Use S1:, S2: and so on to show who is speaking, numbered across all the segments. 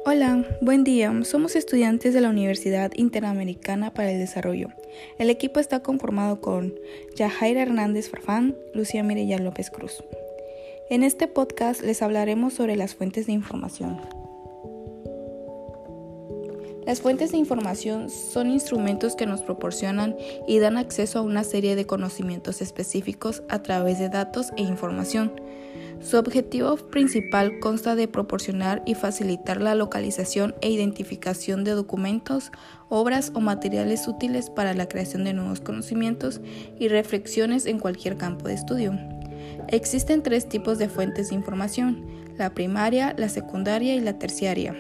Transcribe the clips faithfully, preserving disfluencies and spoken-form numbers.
S1: Hola, buen día. Somos estudiantes de la Universidad Interamericana para el Desarrollo. El equipo está conformado con Yajaira Hernández Farfán, Lucía Mireya López Cruz. En este podcast les hablaremos sobre las fuentes de información. Las fuentes de información son instrumentos que nos proporcionan y dan acceso a una serie de conocimientos específicos a través de datos e información. Su objetivo principal consta de proporcionar y facilitar la localización e identificación de documentos, obras o materiales útiles para la creación de nuevos conocimientos y reflexiones en cualquier campo de estudio. Existen tres tipos de fuentes de información: la primaria, la secundaria y la terciaria.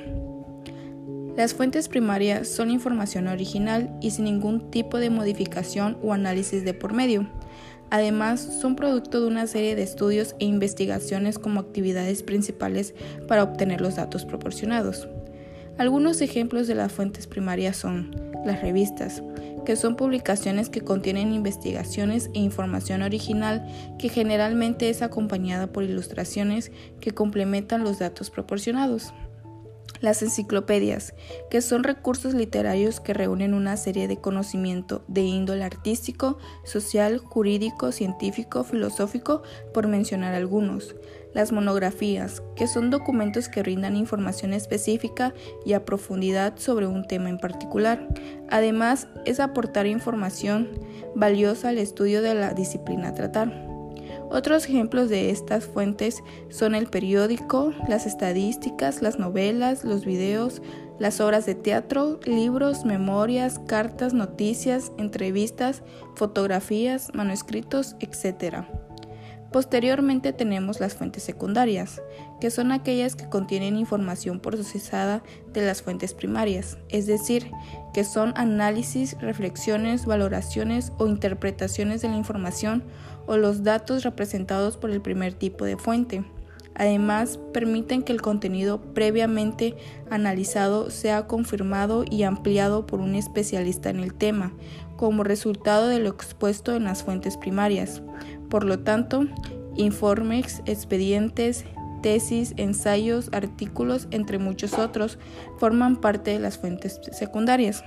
S1: Las fuentes primarias son información original y sin ningún tipo de modificación o análisis de por medio. Además, son producto de una serie de estudios e investigaciones como actividades principales para obtener los datos proporcionados. Algunos ejemplos de las fuentes primarias son las revistas, que son publicaciones que contienen investigaciones e información original que generalmente es acompañada por ilustraciones que complementan los datos proporcionados. Las enciclopedias, que son recursos literarios que reúnen una serie de conocimiento de índole artístico, social, jurídico, científico, filosófico, por mencionar algunos. Las monografías, que son documentos que brindan información específica y a profundidad sobre un tema en particular. Además, es aportar información valiosa al estudio de la disciplina a tratar. Otros ejemplos de estas fuentes son el periódico, las estadísticas, las novelas, los videos, las obras de teatro, libros, memorias, cartas, noticias, entrevistas, fotografías, manuscritos, etcétera. Posteriormente tenemos las fuentes secundarias, que son aquellas que contienen información procesada de las fuentes primarias, es decir, que son análisis, reflexiones, valoraciones o interpretaciones de la información o los datos representados por el primer tipo de fuente. Además, permiten que el contenido previamente analizado sea confirmado y ampliado por un especialista en el tema, como resultado de lo expuesto en las fuentes primarias. Por lo tanto, informes, expedientes, tesis, ensayos, artículos, entre muchos otros, forman parte de las fuentes secundarias.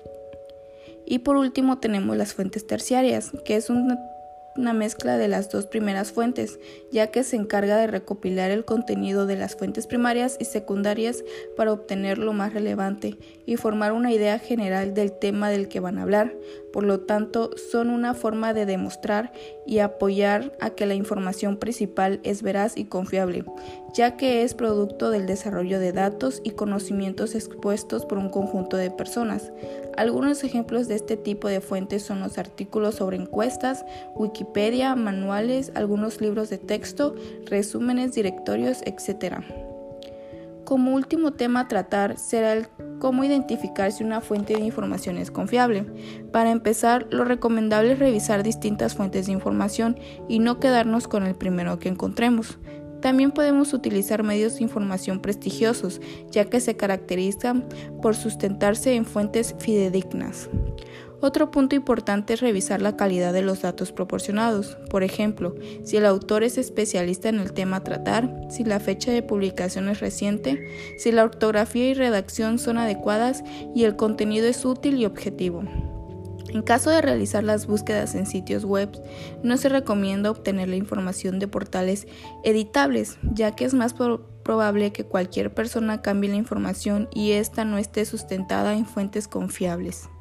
S1: Y por último tenemos las fuentes terciarias, que es una una mezcla de las dos primeras fuentes, ya que se encarga de recopilar el contenido de las fuentes primarias y secundarias para obtener lo más relevante y formar una idea general del tema del que van a hablar. Por lo tanto, son una forma de demostrar y apoyar a que la información principal es veraz y confiable, ya que es producto del desarrollo de datos y conocimientos expuestos por un conjunto de personas. Algunos ejemplos de este tipo de fuentes son los artículos sobre encuestas, Wikipedia, manuales, algunos libros de texto, resúmenes, directorios, etcétera. Como último tema a tratar será el cómo identificar si una fuente de información es confiable. Para empezar, lo recomendable es revisar distintas fuentes de información y no quedarnos con el primero que encontremos. También podemos utilizar medios de información prestigiosos, ya que se caracterizan por sustentarse en fuentes fidedignas. Otro punto importante es revisar la calidad de los datos proporcionados. Por ejemplo, si el autor es especialista en el tema a tratar, si la fecha de publicación es reciente, si la ortografía y redacción son adecuadas y el contenido es útil y objetivo. En caso de realizar las búsquedas en sitios web, no se recomienda obtener la información de portales editables, ya que es más pro- probable que cualquier persona cambie la información y ésta no esté sustentada en fuentes confiables.